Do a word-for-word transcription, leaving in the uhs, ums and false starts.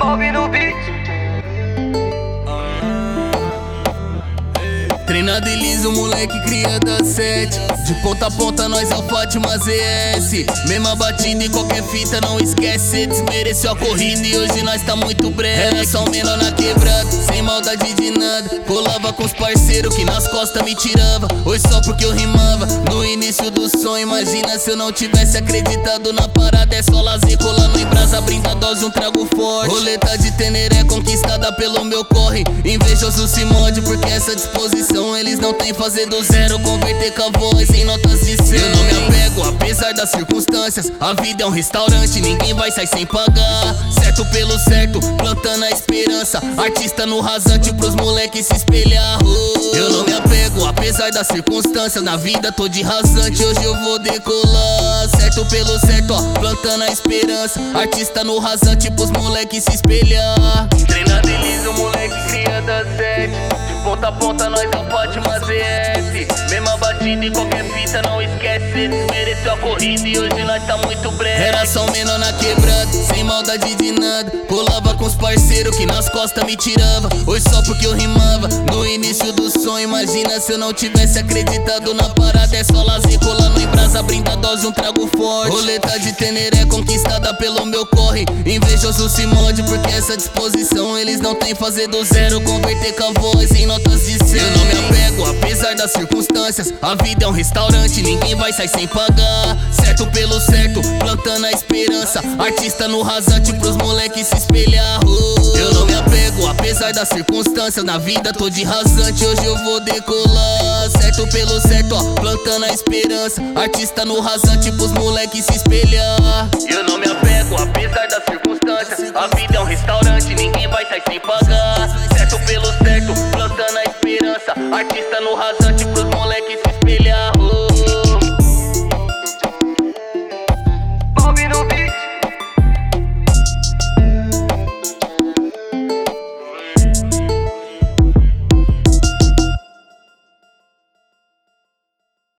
Salve no beat. Treinado e liso, moleque cria da sete. De ponta a ponta nós é o Fátima Z S. Mesma batida e qualquer fita, não esquece. Cê desmereceu a corrida e hoje nós tá muito breve. Era só um menor na quebrada, sem maldade de nada. Colava com os parceiros que nas costas me tirava. Hoje só porque eu rimava no início do sonho. Imagina se eu não tivesse acreditado na parada. É só lazer, colando em brasa, brinda dose, um trago forte. Roleta de Teneré conquistada pelo meu corre. Invejoso se morde porque essa disposição eles não tem, fazer do zero, converter com a voz em notas de cem. Eu não me apego, apesar das circunstâncias. A vida é um restaurante, ninguém vai sair sem pagar. Certo pelo certo, plantando a esperança. Artista no rasante pros moleques se espelhar. Oh, eu não me apego, apesar das circunstâncias. Na vida tô de rasante, hoje eu vou decolar. Certo pelo certo, ó, plantando a esperança. Artista no rasante pros moleques se espelhar. Treinado e liso, moleque cria da sete. De ponta a ponta nós é o Fátima Z S. Mesma batida e qualquer fita, não esquece. Cê desmereceu a corrida e hoje nós tá muito breve. Era só um menor na quebrada, sem maldade de nada. Colava com os parceiros que nas costas me tirava. Hoje só porque eu rimava no início do sonho. Imagina se eu não tivesse acreditado na parada. É só lazer, colando em brasa, brinda dose, um trago forte. Roleta de Teneré conquistada pelo meu corre. Invejoso se morde porque essa disposição eles não tem, fazer do zero, converter com a voz em notas de cem. Eu não me apego, apesar das circunstâncias. A vida é um restaurante, ninguém vai sair sem pagar. Certo pelo certo, plantando a esperança. Artista no rasante pros moleques se espelhar. Oh, eu não me apego, apesar das circunstâncias. Na vida tô de rasante, hoje eu vou decolar. Certo pelo certo, ó, plantando a esperança. Artista no rasante pros moleques se espelhar. Eu não me apego, apesar das circunstâncias. A vida é um restaurante, ninguém vai sair sem pagar. Certo pelo certo, plantando a esperança. Artista no rasante.